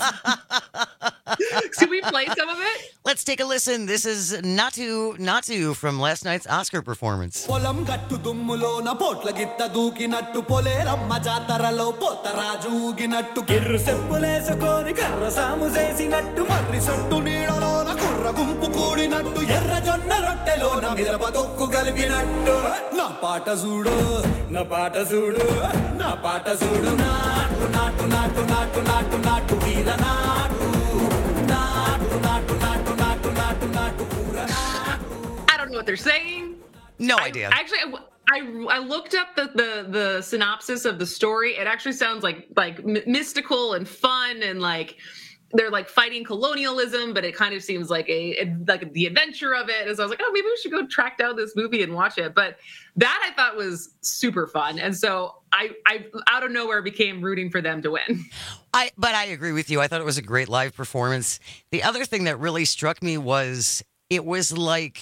Should we play some of it? Let's take a listen. This is Natu Natu from last night's Oscar performance. పొలం గట్టు దుమ్ములోన పోట్ల గిత్త దూకినట్టు పొలేరమ్మ జాతరలో పోతరాజు ఊగినట్టు గిర్రు సెప్పులేసుకొని కర్ర సాము చేసినట్టు మర్రి సొట్టు నీడలోన కుర్ర గుంపు కూడినట్టు ఎర్ర జొన్న రొట్టెలోన మిరప తొక్కు కలిపినట్టు నా పాట చూడు నా పాట చూడు నా పాట చూడు నాటు నాటు నాటు నాటు నాటు నాటు వీర నాటు నాటు నాటు నాటు నాటు నాటు నాటు పూర నాటు. I don't know what they're saying. No I, idea. Actually, I, I looked up the, the the synopsis of the story. It actually sounds like like mystical and fun and like they're like fighting colonialism, but it kind of seems like a, a like the adventure of it. And so I was like, oh, maybe we should go track down this movie and watch it. But that I thought was super fun, and so I I out of nowhere became rooting for them to win. I but I agree with you. I thought it was a great live performance. The other thing that really struck me was it was like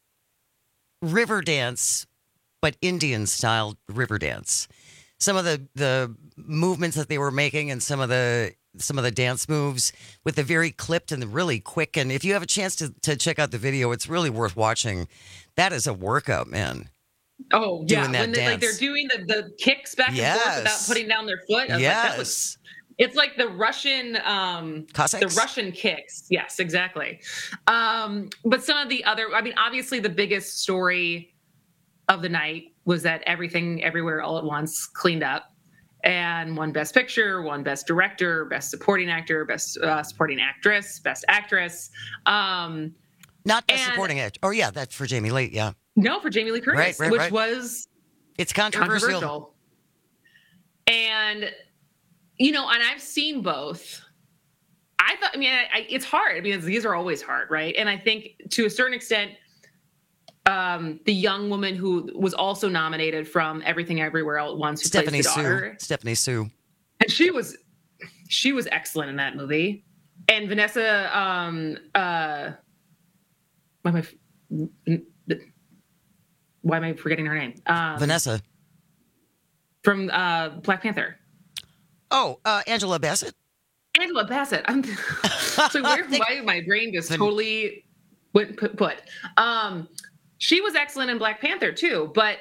river dance, but Indian style river dance. Some of the the movements that they were making and some of the some of the dance moves with the very clipped and the really quick. And if you have a chance to, to check out the video, it's really worth watching. That is a workout, man. Oh, doing yeah. That when they, like they're doing the, the kicks back and yes. forth without putting down their foot. I was yes. like, that was, it's like the Russian, um, Cossacks? the Russian kicks. Yes, exactly. Um, but some of the other, I mean, obviously the biggest story of the night was that Everything Everywhere All at Once cleaned up and won Best Picture, won Best Director, Best Supporting Actor, Best uh, Supporting Actress, Best Actress. Um, Not Best and, Supporting Actor. Oh, yeah, that's for Jamie Lee, yeah. No, for Jamie Lee Curtis, right, right, which right. was it's controversial. controversial. And, you know, and I've seen both. I thought, I mean, I, I, it's hard because these are always hard, right? And I think to a certain extent, um, the young woman who was also nominated from Everything Everywhere All at Once, who Stephanie plays the daughter, Sue. Stephanie Sue. and she was, she was excellent in that movie. And Vanessa, um, uh, why am I, why am I forgetting her name? Um, Vanessa. From uh, Black Panther. Oh, uh, Angela Bassett. Angela Bassett. I'm so where why my brain just totally went put. put. Um, she was excellent in Black Panther too, but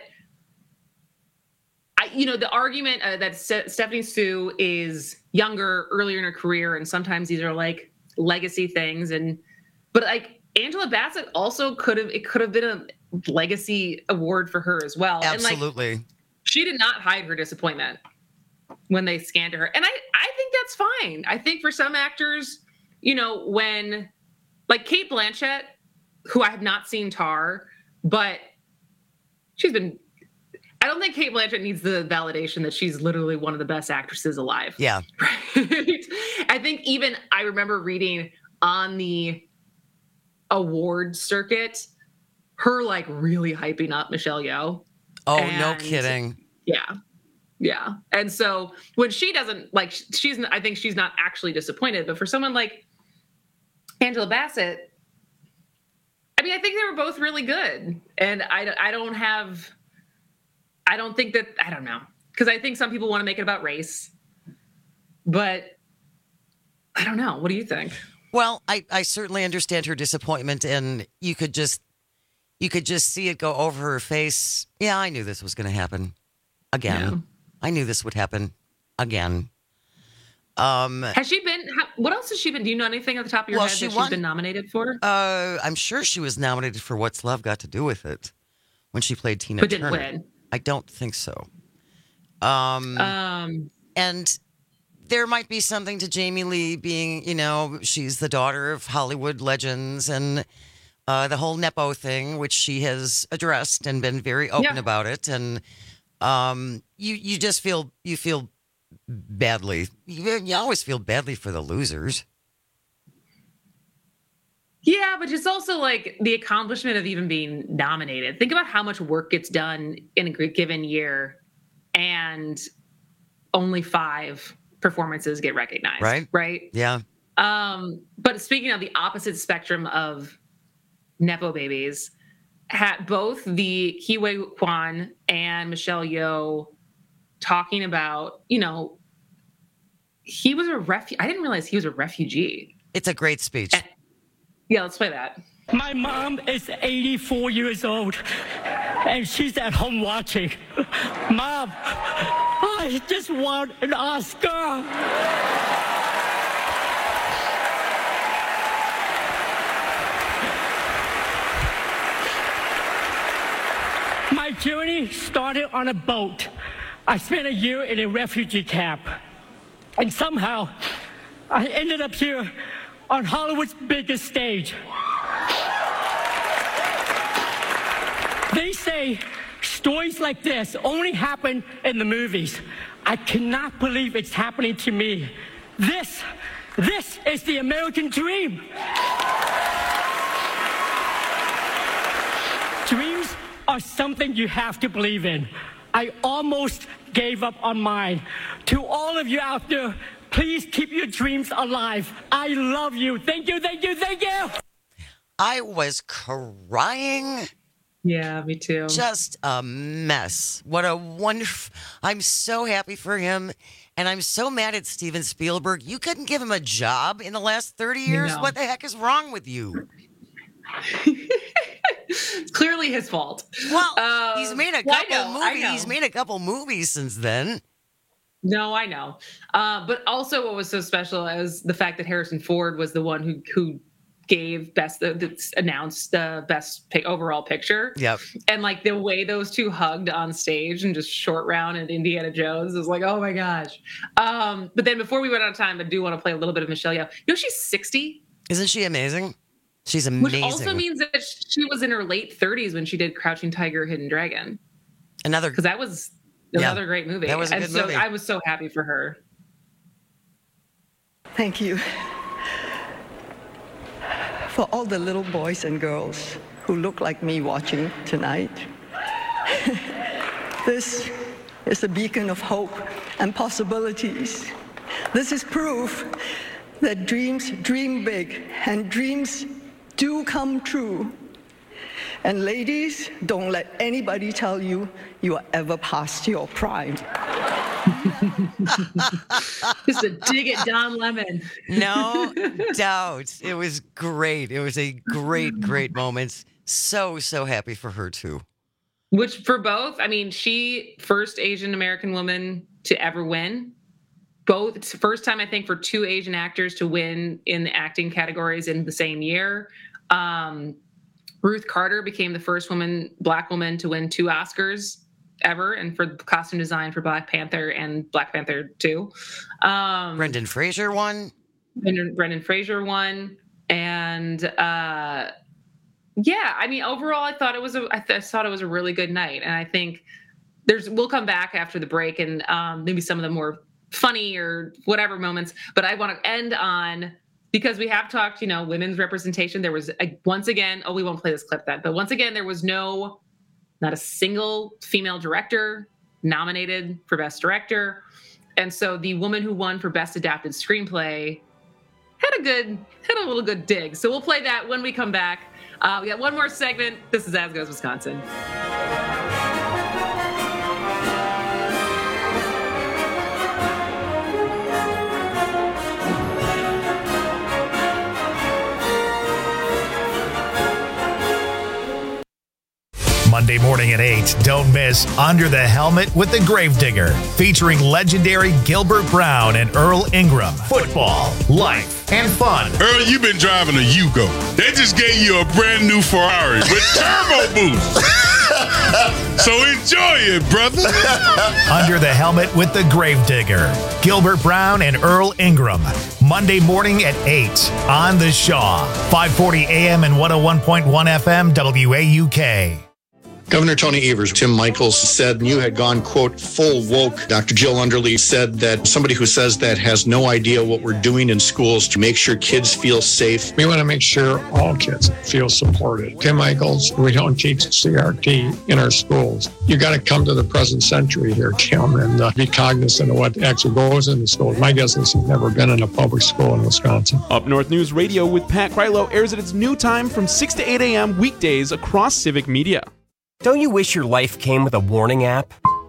I, you know, the argument uh, that Se- Stephanie Sue is younger, earlier in her career, and sometimes these are like legacy things, and but like Angela Bassett also could have it could have been a legacy award for her as well. Absolutely. And like, she did not hide her disappointment when they scanned her. And I, I think that's fine. I think for some actors, you know, when like Cate Blanchett, who I have not seen Tar, but she's been, I don't think Cate Blanchett needs the validation that she's literally one of the best actresses alive. Yeah. Right? I think even I remember reading on the award circuit, her like really hyping up Michelle Yeoh. Oh, and, no kidding. Yeah. Yeah. And so when she doesn't like, she's, I think she's not actually disappointed, but for someone like Angela Bassett, I mean, I think they were both really good. And I, I don't have, I don't think that, I don't know. Cause I think some people want to make it about race, but I don't know. What do you think? Well, I, I certainly understand her disappointment, and you could just, you could just see it go over her face. Yeah, I knew this was going to happen again. Yeah. I knew this would happen again. Um, has she been, how, what else has she been? Do you know anything at the top of your well, head she that won, she's been nominated for? Uh, I'm sure she was nominated for What's Love Got to Do With It when she played Tina but Turner. But didn't win. I don't think so. Um, um, and there might be something to Jamie Lee being, you know, she's the daughter of Hollywood legends and uh, the whole Nepo thing, which she has addressed and been very open yeah. about it. And um, you you just feel you feel badly. You, you always feel badly for the losers. Yeah, but it's also like the accomplishment of even being nominated. Think about how much work gets done in a given year, and only five performances get recognized. Right. Right. Yeah. Um, but speaking of the opposite spectrum of Nepo babies, had both the Ke Huy Quan and Michelle Yeoh talking about, you know, he was a ref. I didn't realize he was a refugee. It's a great speech. And, yeah, let's play that. My mom is eighty-four years old, and she's at home watching. Mom, I just want an Oscar. My journey started on a boat. I spent a year in a refugee camp, and somehow I ended up here on Hollywood's biggest stage. They say stories like this only happen in the movies. I cannot believe it's happening to me. This, this is the American dream. Dreams are something you have to believe in. I almost gave up on mine. To all of you out there, please keep your dreams alive. I love you. Thank you, thank you, thank you. I was crying. Yeah, me too. Just a mess. What a wonderful... I'm so happy for him, and I'm so mad at Steven Spielberg. You couldn't give him a job in the last thirty years? No. What the heck is wrong with you? It's clearly his fault. Well, uh, he's made a well, couple I know, I movies. know. He's made a couple movies since then. No, I know. Uh, but also what was so special is the fact that Harrison Ford was the one who who gave best, the, the announced the best pick, overall picture. Yep. And like the way those two hugged on stage and just Short Round and Indiana Jones is like, oh my gosh. Um, but then before we run out of time, I do want to play a little bit of Michelle Yeoh. You know, she's sixty. Isn't she amazing? She's amazing. Which also means that she was in her late thirties when she did Crouching Tiger, Hidden Dragon. Another, because that was Yeah, another great movie. that was a and good so movie. I was so happy for her. Thank you for all the little boys and girls who look like me watching tonight. This is a beacon of hope and possibilities. This is proof that dreams dream big and dreams do come true. And ladies, don't let anybody tell you you are ever past your prime. Just a dig at Don Lemon. No doubt. It was great. It was a great, great moment. So, so happy for her, too. Which for both, I mean, she first Asian American woman to ever win. Both, it's the first time I think for two Asian actors to win in the acting categories in the same year. Um, Ruth Carter became the first woman, black woman, to win two Oscars ever, and for costume design for Black Panther and Black Panther two. Um, Brendan Fraser won. Brendan, Brendan Fraser won, and uh, yeah, I mean, overall, I thought it was a, I, th- I thought it was a really good night, and I think there's we'll come back after the break and um, maybe some of the more funny or whatever moments, but I want to end on. Because we have talked, you know, women's representation. There was, a, once again, oh, we won't play this clip then, but once again, there was no, not a single female director nominated for Best Director. And so the woman who won for Best Adapted Screenplay had a good, had a little good dig. So we'll play that when we come back. Uh, we got one more segment. This is As Goes Wisconsin. Monday morning at eight, don't miss Under the Helmet with the Gravedigger, featuring legendary Gilbert Brown and Earl Ingram. Football, life, and fun. Earl, you've been driving a Yugo. They just gave you a brand new Ferrari with turbo boost. So enjoy it, brother. Under the Helmet with the Gravedigger, Gilbert Brown and Earl Ingram. Monday morning at eight on The Shaw, five forty A M and one oh one point one F M W A U K. Governor Tony Evers, Tim Michaels said you had gone, quote, full woke. Doctor Jill Underly said that somebody who says that has no idea what we're doing in schools to make sure kids feel safe. We want to make sure all kids feel supported. Tim Michaels, we don't teach C R T in our schools. You got to come to the present century here, Tim, and uh, be cognizant of what actually goes in the schools. My guess is you've never been in a public school in Wisconsin. Up North News Radio with Pat Krylo airs at its new time from six to eight A M weekdays across Civic Media. Don't you wish your life came with a warning app?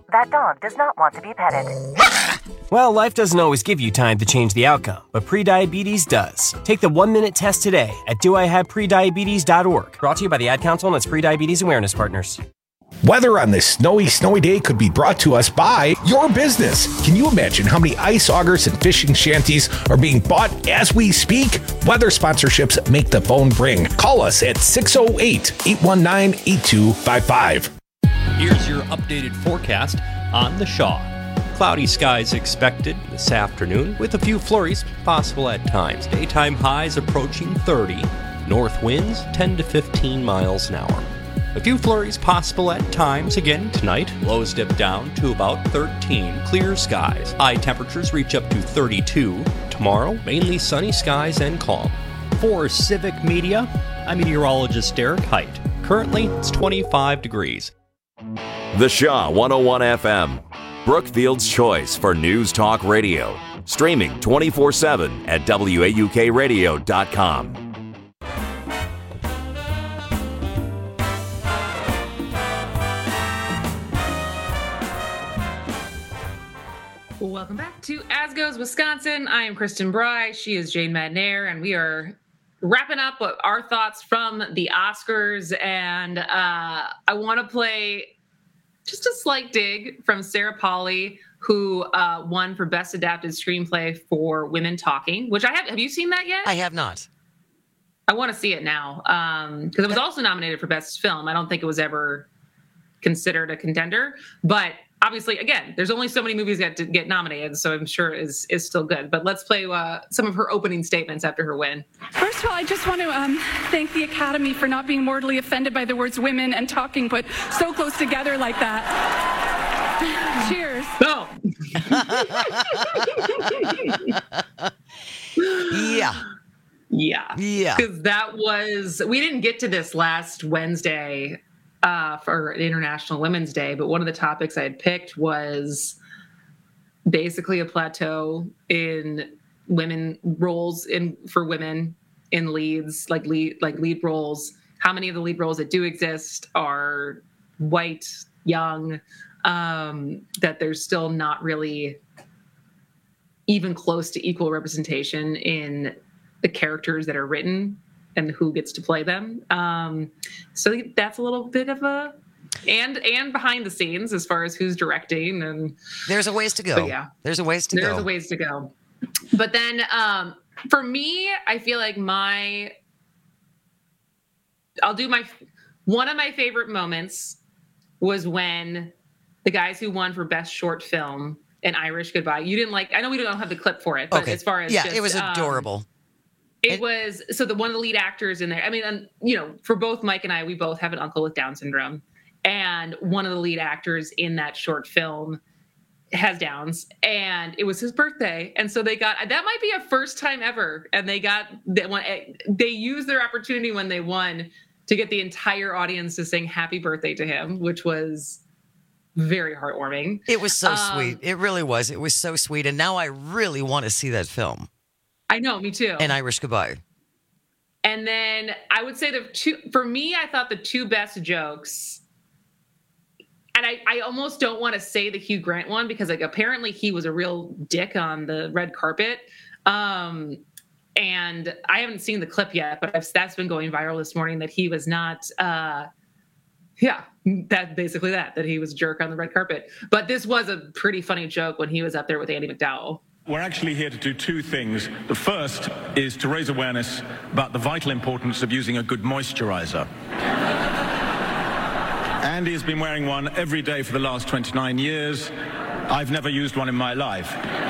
That dog does not want to be petted. Well, life doesn't always give you time to change the outcome, but prediabetes does. Take the one-minute test today at do I have prediabetes dot org. Brought to you by the Ad Council and its Prediabetes Awareness Partners. Weather on this snowy, snowy day could be brought to us by your business. Can you imagine how many ice augers and fishing shanties are being bought as we speak? Weather sponsorships make the phone ring. Call us at six oh eight, eight one nine, eight two five five. Here's your updated forecast on the Shaw. Cloudy skies expected this afternoon with a few flurries possible at times. Daytime highs approaching thirty. North winds ten to fifteen miles an hour. A few flurries possible at times again tonight. Lows dip down to about thirteen. Clear skies. High temperatures reach up to thirty-two. Tomorrow, mainly sunny skies and calm. For Civic Media, I'm meteorologist Derek Height. Currently, it's twenty-five degrees. The Shaw one oh one F M, Brookfield's choice for news talk radio. Streaming twenty-four seven at W A U K radio dot com. Welcome back to As Goes Wisconsin. I am Kristen Bry. She is Jane Madnair, and we are wrapping up our thoughts from the Oscars. And uh, I want to play just a slight dig from Sarah Polley, who uh, won for Best Adapted Screenplay for Women Talking, which I have. Have you seen that yet? I have not. I want to see it now because um, it was also nominated for Best Film. I don't think it was ever considered a contender, but obviously, again, there's only so many movies that get nominated, so I'm sure is is still good. But let's play uh, some of her opening statements after her win. First of all, I just want to um, thank the Academy for not being mortally offended by the words women and talking put so close together like that. Cheers. No. yeah. Yeah. Yeah. Because that was, we didn't get to this last Wednesday uh, for International Women's Day, but one of the topics I had picked was basically a plateau in women roles in for women in leads, like lead, like lead roles. How many of the lead roles that do exist are white, young, um, that there's still not really even close to equal representation in the characters that are written and who gets to play them. Um, so that's a little bit of a, and and behind the scenes as far as who's directing. And there's a ways to go. Yeah, there's a ways to there's go. There's a ways to go. But then um, for me, I feel like my, I'll do my, one of my favorite moments was when the guys who won for Best Short Film, An Irish Goodbye. You didn't like, I know we don't have the clip for it, but okay. as far as yeah, just, it was adorable. Um, It, it was, so the one of the lead actors in there, I mean, um, you know, for both Mike and I, we both have an uncle with Down syndrome. And one of the lead actors in that short film has Downs, and it was his birthday. And so they got, that might be a first time ever. And they got, they, they used their opportunity when they won to get the entire audience to sing happy birthday to him, which was very heartwarming. It was so um, sweet. It really was. It was so sweet. And now I really want to see that film. I know, me too. An Irish Goodbye. And then I would say the two, for me, I thought the two best jokes, and I, I almost don't want to say the Hugh Grant one because like apparently he was a real dick on the red carpet. Um, and I haven't seen the clip yet, but I've, that's been going viral this morning that he was not, uh, yeah, that basically that, that he was a jerk on the red carpet. But this was a pretty funny joke when he was up there with Andie MacDowell. We're actually here to do two things. The first is to raise awareness about the vital importance of using a good moisturizer. Andy has been wearing one every day for the last twenty-nine years. I've never used one in my life.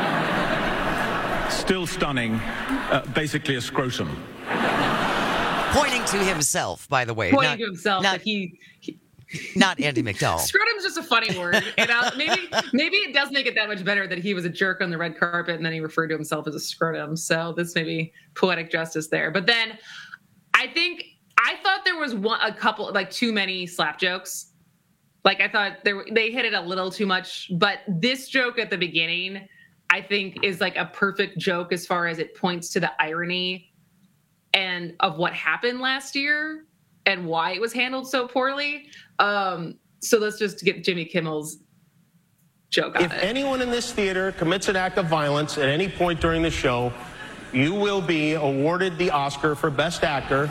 Still stunning, uh, basically a scrotum. Pointing to himself, by the way. Pointing not, to himself not, that he... he Not Andie MacDowell. Scrotum's just a funny word. And I'll, maybe maybe it does make it that much better that he was a jerk on the red carpet and then he referred to himself as a scrotum. So this may be poetic justice there. But then I think I thought there was one, a couple, like too many slap jokes. Like I thought there, they hit it a little too much. But this joke at the beginning, I think, is like a perfect joke as far as it points to the irony and of what happened last year and why it was handled so poorly. Um, so let's just get Jimmy Kimmel's joke on if it. anyone in this theater commits an act of violence at any point during the show, you will be awarded the Oscar for Best Actor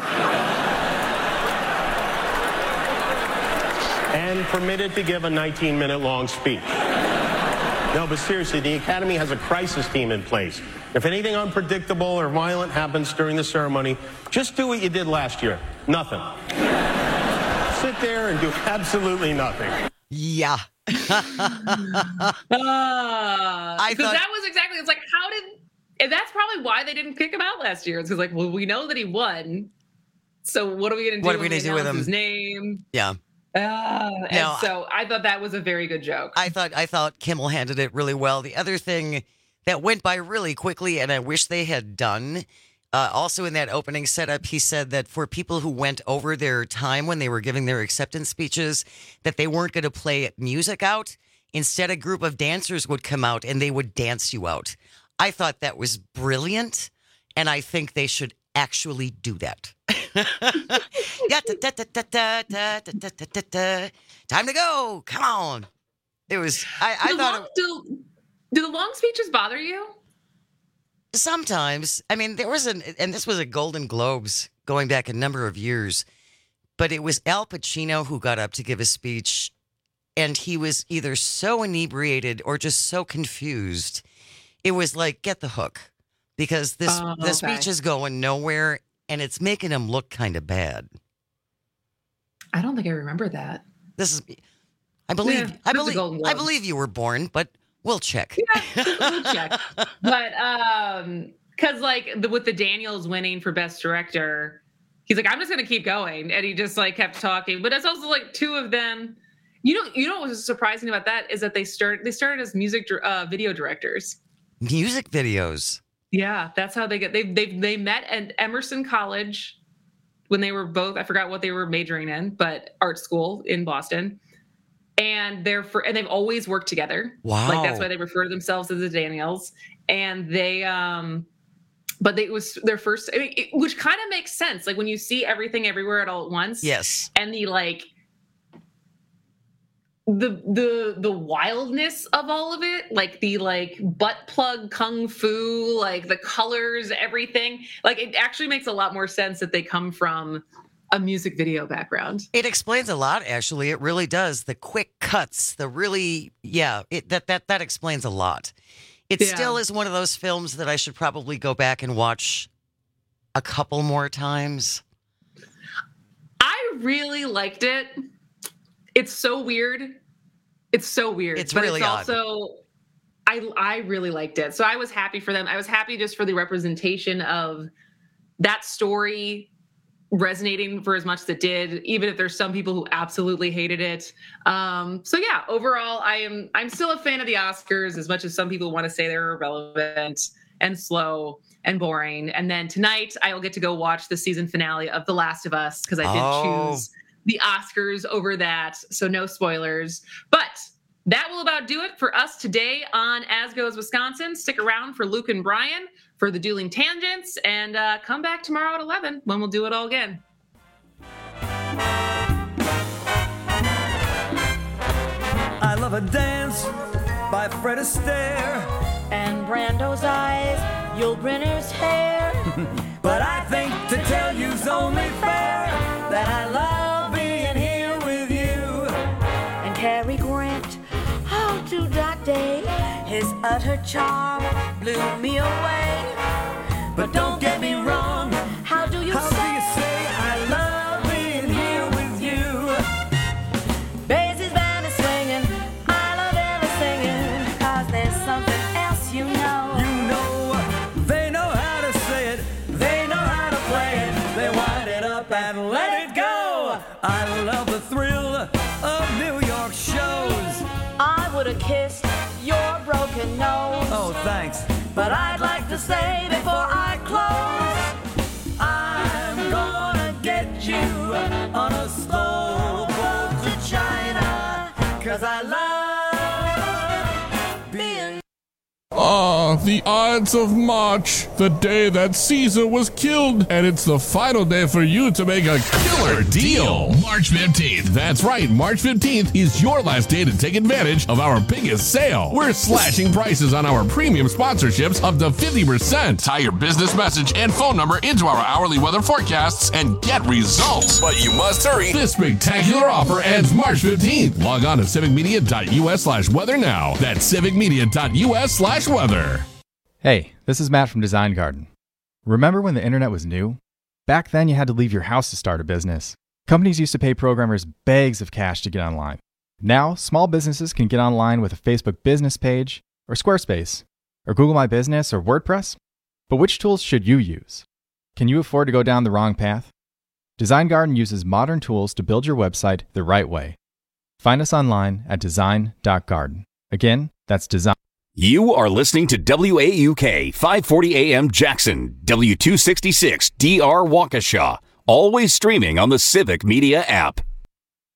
and permitted to give a nineteen-minute long speech. No, but seriously, the Academy has a crisis team in place. If anything unpredictable or violent happens during the ceremony, just do what you did last year. Nothing. Sit there and do absolutely nothing. Yeah. uh, I because thought- that was exactly, it's like, how did, and that's probably why they didn't kick him out last year. It's because, like, well, we know that he won. So what are we going to do? What are we gonna do with him? His name. Yeah. Uh, and No, so I thought that was a very good joke. I thought I thought Kimmel handled it really well. The other thing that went by really quickly, and I wish they had done, uh, also in that opening setup, he said that for people who went over their time when they were giving their acceptance speeches, that they weren't going to play music out. Instead, a group of dancers would come out and they would dance you out. I thought that was brilliant, and I think they should actually do that. Yeah, da, da, da, da, da, da, da, da, da, da. Time to go. Come on. It was, I, I do thought. long, do, do the long speeches bother you? Sometimes. I mean, there was an, and this was a Golden Globes going back a number of years, but it was Al Pacino who got up to give a speech, and he was either so inebriated or just so confused. It was like, get the hook, because this Oh, the okay. speech is going nowhere, and it's making him look kind of bad. I don't think I remember that. This is, I believe, Yeah, I it was the believe, Golden I Globes. believe you were born, but we'll check. We'll check. But um, because like the, with the Daniels winning for Best Director, he's like, I'm just gonna keep going, and he just like kept talking. But it's also like two of them. You know, you know what was surprising about that is that they start they started as music dir- uh, video directors. Music videos. Yeah, that's how they get. They they they met at Emerson College when they were both. I forgot what they were majoring in, but art school in Boston. And they're for, and they've always worked together. Wow. Like that's why they refer to themselves as the Daniels. And they, um, but they, it was their first, I mean, it, which kind of makes sense. Like when you see everything everywhere at all at once. Yes. And the like, the the the wildness of all of it, like the like butt plug kung fu, like the colors, everything. Like it actually makes a lot more sense that they come from a music video background. It explains a lot, actually. It really does. The quick cuts, the really, yeah, it, that that that explains a lot. It Yeah. still is one of those films that I should probably go back and watch a couple more times. I really liked it. It's so weird. It's so weird. It's but really it's odd. also I I really liked it. So I was happy for them. I was happy just for the representation of that story resonating for as much as it did, even if there's some people who absolutely hated it. Um, so yeah, overall, I am I'm still a fan of the Oscars as much as some people want to say they're irrelevant and slow and boring. And then tonight I will get to go watch the season finale of The Last of Us because I did Oh. choose the Oscars over that. So no spoilers. But that will about do it for us today on As Goes Wisconsin. Stick around for Luke and Brian for the Dueling Tangents, and uh, come back tomorrow at eleven when we'll do it all again. I love a dance by Fred Astaire and Brando's eyes, Yul Brynner's hair. But I think to tell you's only fair that I love being here with you. And Cary Grant, how to that day, his utter charm blew me away. But don't get me wrong, How do you how say? do you say I love being here with you? Basie's band is swinging, I love every singing, cause there's something else you know. You know, they know how to say it, they know how to play it, they wind it up and let it go. I love the thrill of New York shows. I would have kissed your broken nose. Oh, thanks. But I'd like to say before I close, I'm gonna get you on a slow boat to China, cause I love being. Ah, the Ides of March, the day that Caesar was killed, and it's the final day for you to make a killer deal. March fifteenth. That's right, March fifteenth is your last day to take advantage of our biggest sale. We're slashing prices on our premium sponsorships up to fifty percent. Tie your business message and phone number into our hourly weather forecasts and get results. But you must hurry. This spectacular offer ends March fifteenth. Log on to civicmedia.us slash weather now. That's civicmedia.us slash weather. Hey, this is Matt from Design Garden. Remember when the internet was new? Back then you had to leave your house to start a business. Companies used to pay programmers bags of cash to get online. Now, small businesses can get online with a Facebook business page, or Squarespace, or Google My Business, or WordPress. But which tools should you use? Can you afford to go down the wrong path? Design Garden uses modern tools to build your website the right way. Find us online at design dot garden. Again, that's design. You are listening to W A U K five forty A M Jackson, W two sixty-six D R Waukesha, always streaming on the Civic Media app.